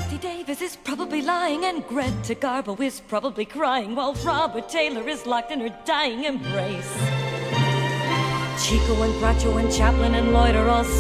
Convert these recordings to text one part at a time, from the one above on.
Bette Davis is probably lying, and Greta Garbo is probably crying, while Robert Taylor is locked in her dying embrace. Chico and Groucho and Chaplin and Lloyd are all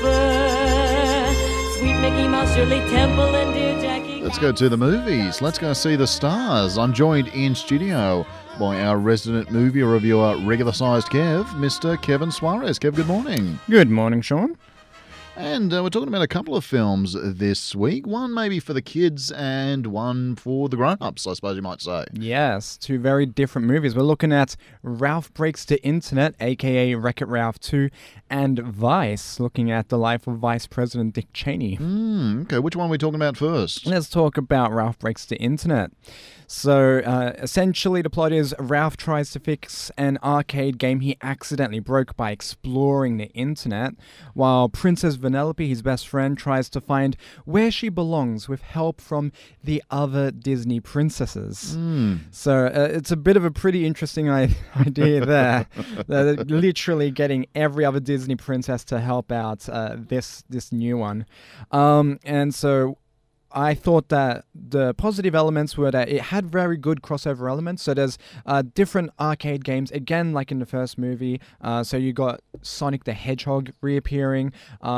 super. Sweet Mickey Mouse, Shirley Temple, and dear Jackie. Let's go to the movies. Let's go see the stars. I'm joined in studio by our resident movie reviewer, regular-sized Kev, Mr. Kevin Suarez. Kev, good morning. Good morning, Sean. And we're talking about a couple of films this week. One maybe for the kids and one for the grown-ups, I suppose you might say. Yes, two very different movies. We're looking at Ralph Breaks the Internet, a.k.a. Wreck-It Ralph 2, and Vice, looking at the life of Vice President Dick Cheney. Okay, which one are we talking about first? Let's talk about Ralph Breaks the Internet. So, essentially, the plot is Ralph tries to fix an arcade game he accidentally broke by exploring the internet, while Princess Vanellope, his best friend, tries to find where she belongs with help from the other Disney princesses. So, it's a bit of a pretty interesting idea there. They're literally getting every other Disney princess to help out this new one. And so I thought that the positive elements were that it had very good crossover elements. So there's different arcade games, again, like in the first movie. So you got Sonic the Hedgehog reappearing.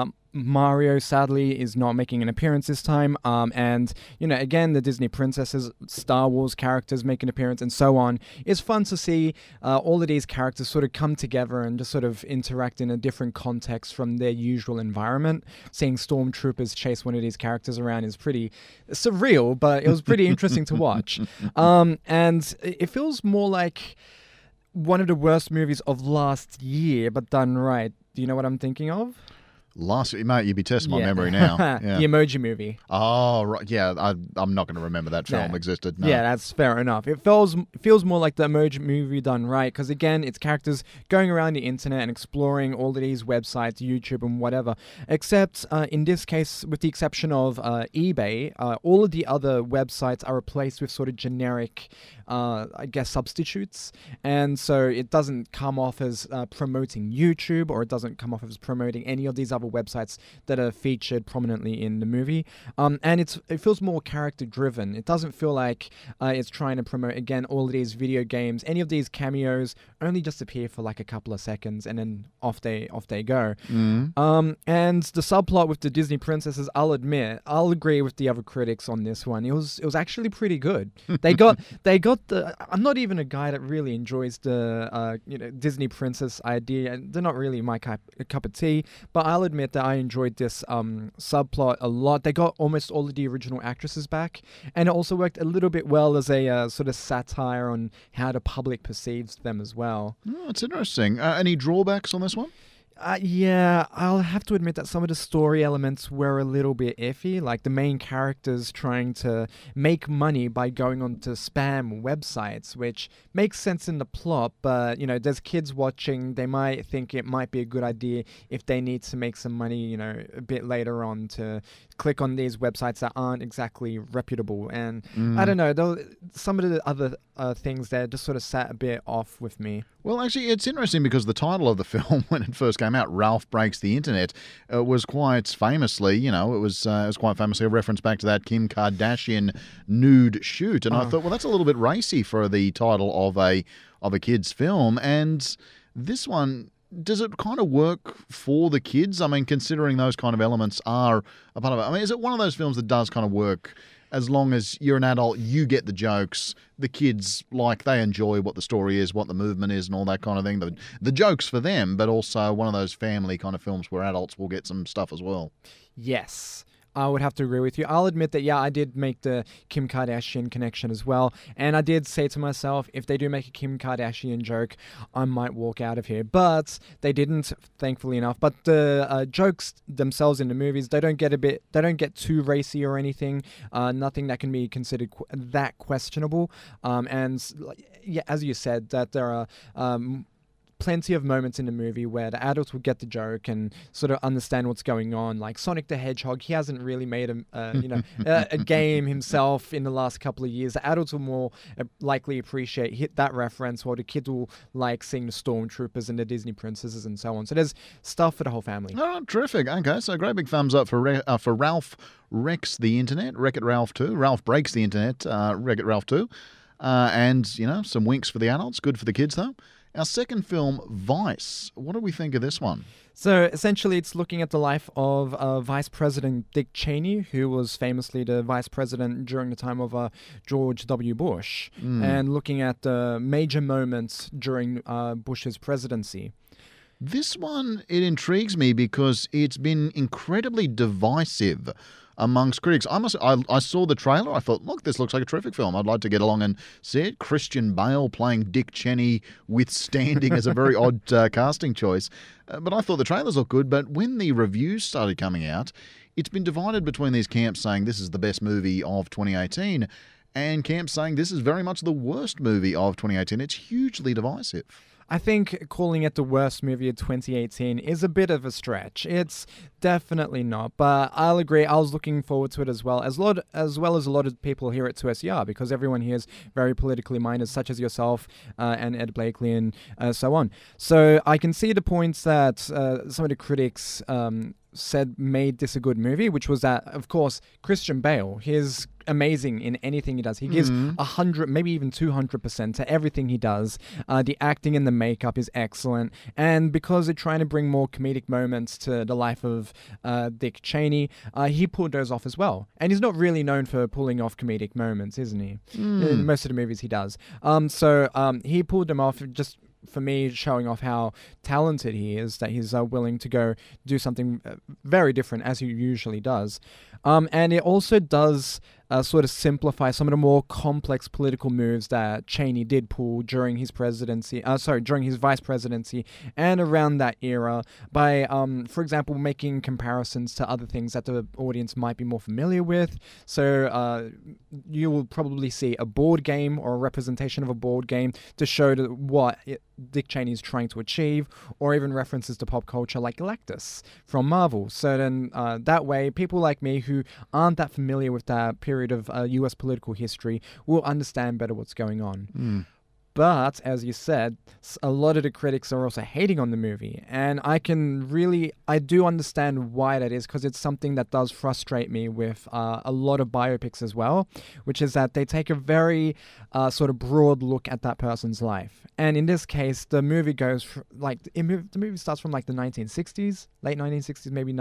Mario, sadly, is not making an appearance this time. And, you know, again, the Disney princesses, Star Wars characters make an appearance and so on. It's fun to see all of these characters sort of come together and just sort of interact in a different context from their usual environment. Seeing stormtroopers chase one of these characters around is pretty surreal, but it was pretty interesting to watch. And it feels more like one of the worst movies of last year, but done right. Do you know what I'm thinking of? Mate, you'd be testing my memory now. The Emoji Movie. Oh, right. Yeah, I'm not going to remember that film existed. No. Yeah, that's fair enough. It feels more like the Emoji Movie done right, because again, it's characters going around the internet and exploring all of these websites, YouTube and whatever. Except in this case, with the exception of eBay, all of the other websites are replaced with sort of generic, I guess, substitutes. And so it doesn't come off as promoting YouTube, or it doesn't come off as promoting any of these other websites that are featured prominently in the movie. And it feels more character driven. It doesn't feel like it's trying to promote, again, all of these video games. Any of these cameos only just appear for like a couple of seconds and then off they go. And the subplot with the Disney princesses, I'll agree with the other critics on this one. It was actually pretty good. They got the. I'm not even a guy that really enjoys the Disney princess idea, and they're not really my cup of tea. But I'll admit that I enjoyed this subplot a lot. They got almost all of the original actresses back, and it also worked a little bit well as a sort of satire on how the public perceives them as well. Oh, that's interesting. Any drawbacks on this one? Yeah, I'll have to admit that some of the story elements were a little bit iffy, like the main characters trying to make money by going onto spam websites, which makes sense in the plot, but, you know, there's kids watching, they might think it might be a good idea if they need to make some money, you know, a bit later on to click on these websites that aren't exactly reputable. And I don't know, though, some of the other things there just sort of sat a bit off with me. Well, actually, it's interesting because the title of the film, when it first came out, Ralph Breaks the Internet, was quite famously, you know, it was quite famously a reference back to that Kim Kardashian nude shoot. And I thought, well, that's a little bit racy for the title of a kid's film. And this one, does it kind of work for the kids? I mean, considering those kind of elements are a part of it. I mean, is it one of those films that does kind of work as long as you're an adult, you get the jokes, the kids, like, they enjoy what the story is, what the movement is and all that kind of thing. The joke's for them, but also one of those family kind of films where adults will get some stuff as well. Yes. I would have to agree with you. I'll admit that, yeah, I did make the Kim Kardashian connection as well. And I did say to myself, if they do make a Kim Kardashian joke, I might walk out of here. But they didn't, thankfully enough. But the jokes themselves in the movies, they don't get too racy or anything. Nothing that can be considered that questionable. And yeah, as you said, that there are plenty of moments in the movie where the adults will get the joke and sort of understand what's going on. Like Sonic the Hedgehog, he hasn't really made a game himself in the last couple of years. The adults will more likely hit that reference, while the kids will like seeing the stormtroopers and the Disney princesses and so on. So there's stuff for the whole family. Oh, terrific. Okay, so great big thumbs up for Ralph Wrecks the Internet, Wreck-It Ralph 2. Ralph Breaks the Internet, Wreck-It Ralph 2. And, some winks for the adults, good for the kids, though. Our second film, Vice. What do we think of this one? So essentially, it's looking at the life of Vice President Dick Cheney, who was famously the vice president during the time of George W. Bush, and looking at major moments during Bush's presidency. This one, it intrigues me because it's been incredibly divisive amongst critics. I saw the trailer. I thought, look, this looks like a terrific film. I'd like to get along and see it. Christian Bale playing Dick Cheney, withstanding as a very odd casting choice. But I thought the trailers looked good. But when the reviews started coming out, it's been divided between these camps saying this is the best movie of 2018 and camps saying this is very much the worst movie of 2018. It's hugely divisive. I think calling it the worst movie of 2018 is a bit of a stretch. It's definitely not, but I'll agree. I was looking forward to it as well as a lot of people here at 2SER, because everyone here is very politically minded, such as yourself and Ed Blakely and so on. So I can see the points that some of the critics said made this a good movie, which was that, of course, Christian Bale, he's amazing in anything he does. He gives 100, maybe even 200% to everything he does. The acting and the makeup is excellent. And because they're trying to bring more comedic moments to the life of Dick Cheney, he pulled those off as well. And he's not really known for pulling off comedic moments, isn't he? In most of the movies he does. So he pulled them off just for me, showing off how talented he is, that he's willing to go do something very different as he usually does. And it also does sort of simplify some of the more complex political moves that Cheney did pull during his presidency, during his vice presidency and around that era by, for example, making comparisons to other things that the audience might be more familiar with. So you will probably see a board game or a representation of a board game to show what Dick Cheney is trying to achieve, or even references to pop culture like Galactus from Marvel. So then that way, people like me who aren't that familiar with that period of US political history will understand better what's going on. But, as you said, a lot of the critics are also hating on the movie. And I do understand why that is, because it's something that does frustrate me with a lot of biopics as well, which is that they take a very sort of broad look at that person's life. And in this case, the movie goes, the movie starts from like the 1960s, late 1960s, maybe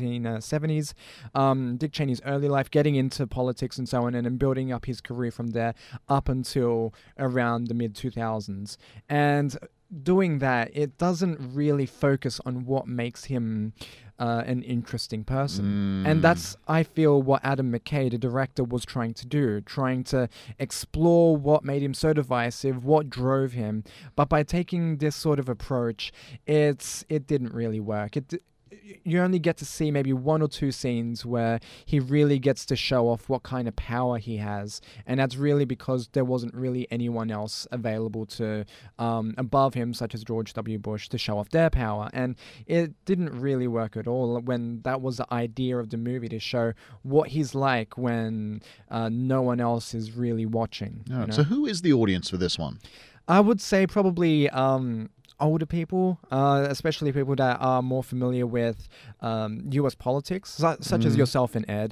1970s. Dick Cheney's early life, getting into politics and so on, and then building up his career from there up until around the mid-2000s. And doing that, it doesn't really focus on what makes him an interesting person. And that's, I feel, what Adam McKay, the director, was trying to do, trying to explore what made him so divisive, what drove him. But by taking this sort of approach, it didn't really work. You only get to see maybe one or two scenes where he really gets to show off what kind of power he has, and that's really because there wasn't really anyone else available to above him, such as George W. Bush, to show off their power. And it didn't really work at all when that was the idea of the movie, to show what he's like when no one else is really watching. Right. So who is the audience for this one? I would say probably older people, especially people that are more familiar with US politics, such as yourself and Ed.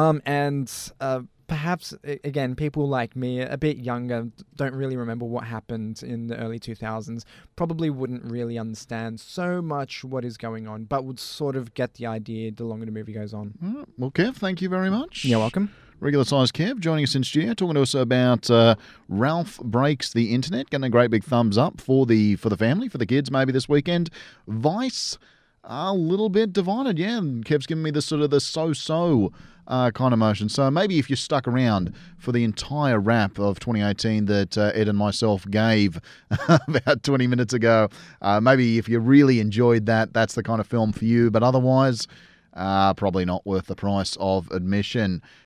And perhaps, again, people like me, a bit younger, don't really remember what happened in the early 2000s, probably wouldn't really understand so much what is going on, but would sort of get the idea the longer the movie goes on. Well, Kev, thank you very much. You're welcome. Regular size Kev joining us in studio, talking to us about Ralph Breaks the Internet, getting a great big thumbs up for the family, for the kids maybe this weekend. Vice, a little bit divided, yeah. And Kev's giving me the sort of the so-so kind of motion. So maybe if you stuck around for the entire wrap of 2018 that Ed and myself gave about 20 minutes ago, maybe if you really enjoyed that, that's the kind of film for you. But otherwise, probably not worth the price of admission.